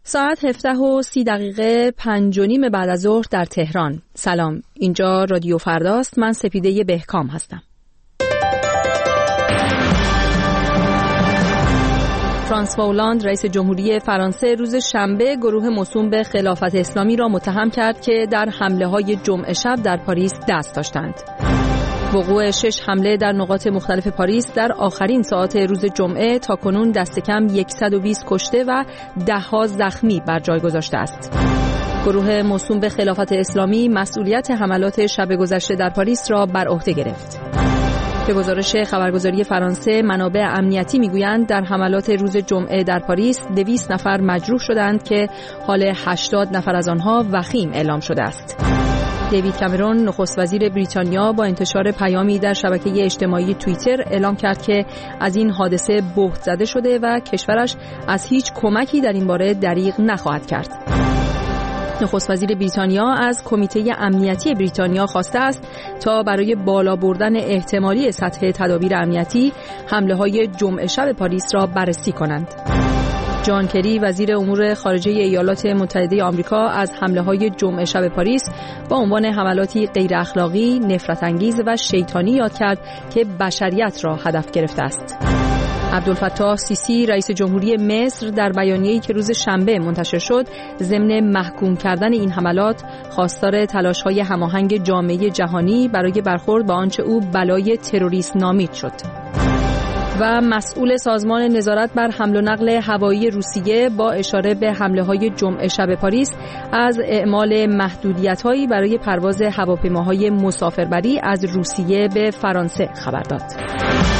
ساعت 17:30 5:30 بعد از ظهر در تهران. سلام، اینجا رادیو فرداست. من سپیده بهکام هستم. فرانسوا هولند رئیس جمهوری فرانسه روز شنبه گروه موسوم به خلافت اسلامی را متهم کرد که در حمله‌های جمعه شب در پاریس دست داشتند. وقوع 6 حمله در نقاط مختلف پاریس در آخرین ساعات روز جمعه تاکنون دست کم 120 کشته و ده‌ها زخمی بر جای گذاشته است. گروه موسوم به خلافت اسلامی مسئولیت حملات شب گذشته در پاریس را بر عهده گرفت. به گزارش خبرگزاری فرانسه، منابع امنیتی میگویند در حملات روز جمعه در پاریس 200 نفر مجروح شدند که حال 80 نفر از آنها وخیم اعلام شده است. دیوید کامرون نخست وزیر بریتانیا با انتشار پیامی در شبکه اجتماعی توییتر اعلام کرد که از این حادثه بهت زده شده و کشورش از هیچ کمکی در این باره دریغ نخواهد کرد. نخست وزیر بریتانیا از کمیته امنیتی بریتانیا خواسته است تا برای بالا بردن احتمالی سطح تدابیر امنیتی حمله‌های جمعه شب پاریس را بررسی کنند. جان کری وزیر امور خارجه ایالات متحده آمریکا از حمله‌های جمعه شب پاریس با عنوان حملاتی غیر اخلاقی، نفرت انگیز و شیطانی یاد کرد که بشریت را هدف گرفته است. عبدالفتاح سیسی رئیس جمهوری مصر در بیانیه‌ای که روز شنبه منتشر شد ضمن محکوم کردن این حملات خواستار تلاش‌های هماهنگ جامعه جهانی برای برخورد با آنچه او بلای تروریسم نامید شد. و مسئول سازمان نظارت بر حمل و نقل هوایی روسیه با اشاره به حمله‌های جمعه شب پاریس از اعمال محدودیت‌هایی برای پرواز هواپیماهای مسافربری از روسیه به فرانسه خبر داد.